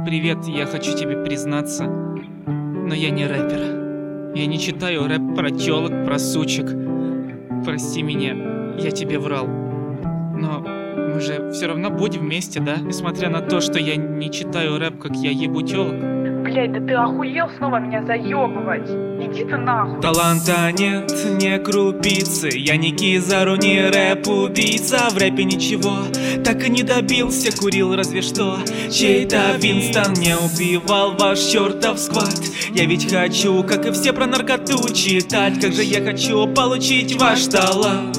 Привет, я хочу тебе признаться, но я не рэпер. Я не читаю рэп про тёлок, про сучек. Прости меня, я тебе врал. Но мы же все равно будем вместе, да? Несмотря на то, что я не читаю рэп, как я ебу тёлок. Блять, да ты охуел снова меня заебывать? Иди ты нахуй. Таланта нет, не крупицы. Я не Кизару, не рэп-убийца. В рэпе ничего так и не добился. Курил разве что чей-то Винстон. Не убивал ваш чертов сквад. Я ведь хочу, как и все, про наркоту читать. Как же я хочу получить ваш талант.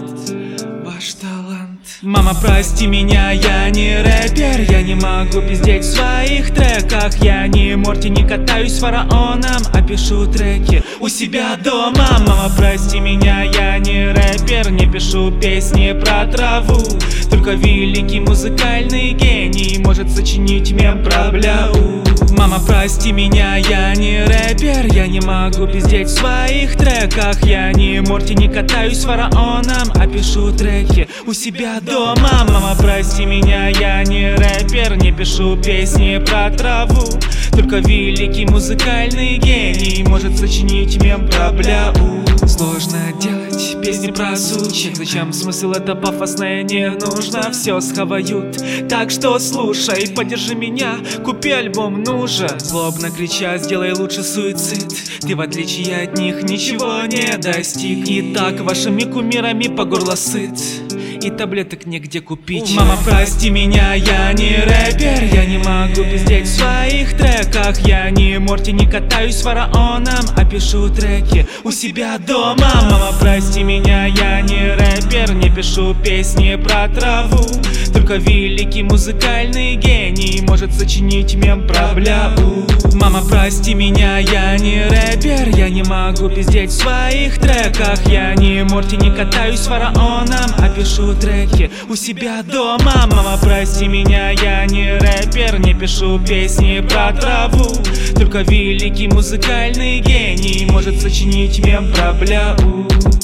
Ваш талант. Мама, прости меня, я не рэпер. Я не могу пиздеть в своих треках. Я не Морти, не катаюсь с фараоном, а пишу треки у себя дома. Мама, прости меня, я не рэпер. Не пишу песни про траву. Только великий музыкальный гений может сочинить мем про бляу. Мама, прости меня, я не рэпер. Я не могу пиздеть в своих треках. Я не Морти, не катаюсь с фараоном, а пишу треки у себя дома. Мама, прости меня, я не рэпер. Не пишу песни про траву. Только великий музыкальный гений может сочинить мем про бляу. Сложно делать песни про сучек. Зачем смысл, это пафосное не нужно. Все схавают, так что слушай. Поддержи меня, купи альбом нужен. Злобно крича, сделай лучше суицид. Ты в отличие от них ничего не достиг. И так вашими кумирами по горло сыт. И таблеток негде купить. Мама, прости меня, я не рэпер. Я не могу пиздеть в своих треках. Я не Морти, не катаюсь с фараоном, а пишу треки у себя дома. Мама, прости меня, я не рэпер. Не пишу песни про траву. Только великий музыкальный гений может сочинить мем про бляу. Мама, прости меня, я не рэпер. Я не могу пиздеть в своих треках. Я не Морти, не катаюсь с фараоном, а пишу треки у себя дома. Мама, прости меня, я не рэпер. Не пишу песни про траву. Только великий музыкальный гений может сочинить мем про бляу.